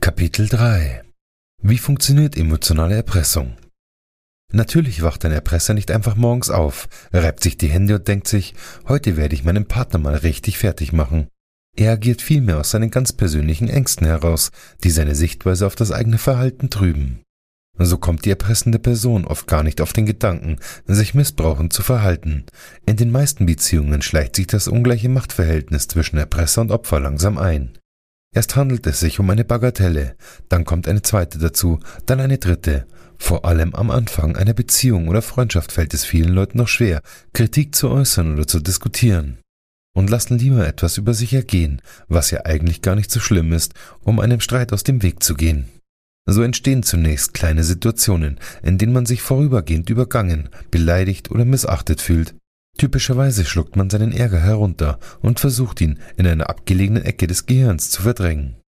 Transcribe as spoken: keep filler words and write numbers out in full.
Kapitel drei. Wie funktioniert emotionale Erpressung? Natürlich wacht ein Erpresser nicht einfach morgens auf, reibt sich die Hände und denkt sich, heute werde ich meinen Partner mal richtig fertig machen. Er agiert vielmehr aus seinen ganz persönlichen Ängsten heraus, die seine Sichtweise auf das eigene Verhalten trüben. So kommt die erpressende Person oft gar nicht auf den Gedanken, sich missbrauchend zu verhalten. In den meisten Beziehungen schleicht sich das ungleiche Machtverhältnis zwischen Erpresser und Opfer langsam ein. Erst handelt es sich um eine Bagatelle, dann kommt eine zweite dazu, dann eine dritte. Vor allem am Anfang einer Beziehung oder Freundschaft fällt es vielen Leuten noch schwer, Kritik zu äußern oder zu diskutieren. Und lassen lieber etwas über sich ergehen, was ja eigentlich gar nicht so schlimm ist, um einem Streit aus dem Weg zu gehen. So entstehen zunächst kleine Situationen, in denen man sich vorübergehend übergangen, beleidigt oder missachtet fühlt. Typischerweise schluckt man seinen Ärger herunter und versucht ihn in einer abgelegenen Ecke des Gehirns zu verdrängen.